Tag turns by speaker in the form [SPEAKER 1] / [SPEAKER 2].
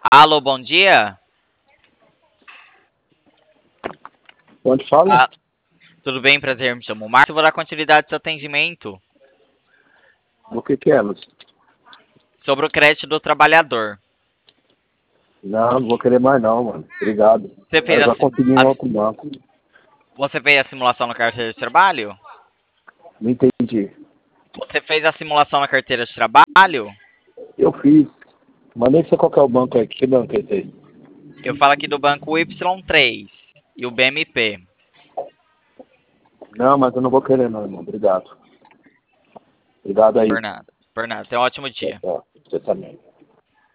[SPEAKER 1] Alô, bom dia.
[SPEAKER 2] Onde fala?
[SPEAKER 1] Ah, tudo bem, prazer, me chamo Márcio. Vou dar continuidade ao seu atendimento
[SPEAKER 2] O que é, Lúcio?
[SPEAKER 1] sobre o crédito do trabalhador.
[SPEAKER 2] Não vou querer mais não, mano. Obrigado.
[SPEAKER 1] Você fez
[SPEAKER 2] Eu
[SPEAKER 1] a,
[SPEAKER 2] já
[SPEAKER 1] sim-
[SPEAKER 2] consegui em
[SPEAKER 1] a-
[SPEAKER 2] outro banco.
[SPEAKER 1] você fez a simulação na carteira de trabalho?
[SPEAKER 2] Não entendi.
[SPEAKER 1] Você fez a simulação na carteira de trabalho?
[SPEAKER 2] Eu fiz. Mas nem sei qual que é o banco aí. Que banco é esse aí?
[SPEAKER 1] Eu falo aqui do banco Y3 e o BMP.
[SPEAKER 2] Não, mas eu não vou querer não, irmão. Obrigado. Obrigado aí.
[SPEAKER 1] Por nada. Por nada. Tenha um ótimo
[SPEAKER 2] Tchau,
[SPEAKER 1] dia.
[SPEAKER 2] tchau. Você também.